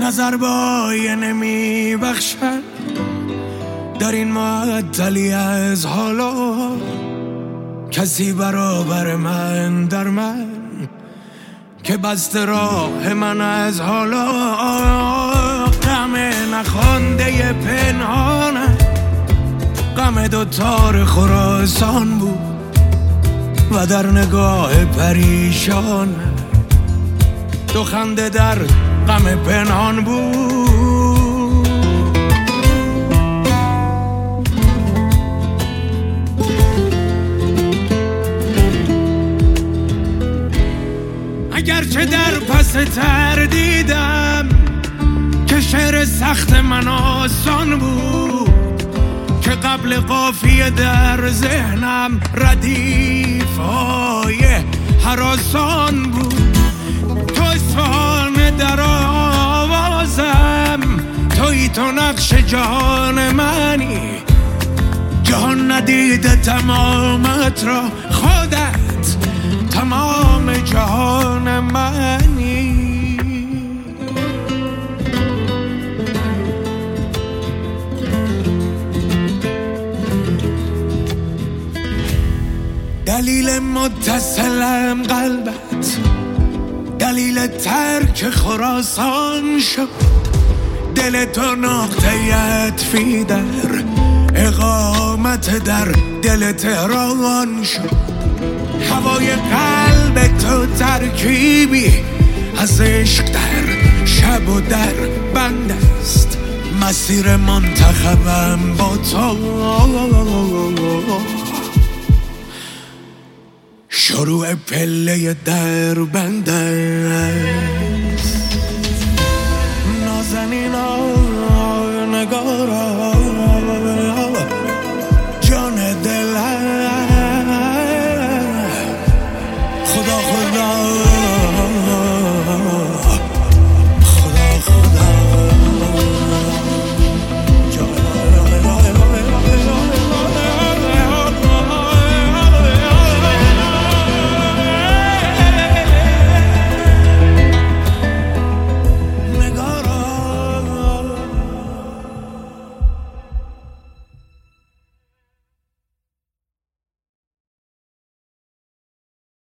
نظر بای نمی بخشد در این معطلی از حالا، کسی برابر من در من که بسته راه من از حالا. غم نخوانده پنهانه، غم دو تار خراسان بود و در نگاه پریشان دو خنده در غم پنهان بود. اگرچه در پس تردیدم که شعر سخت من آسان بود، که قبل قافیه در ذهنم ردیف‌های هراسان بود. تو اصفهان در آوازم، توی تو نقش جهان منی، جهان ندیده تمامت را، خودت تمام جهان منی. دلیل متصلم قلبت، دلیل ترک خراسان شد، دل تو نقطه عطفی در اقامت در دل تهران شد. هوای قلب تو ترکیبی از عشق در شب و در بند است، مسیر منتخبم با تو شروع پله در بنده.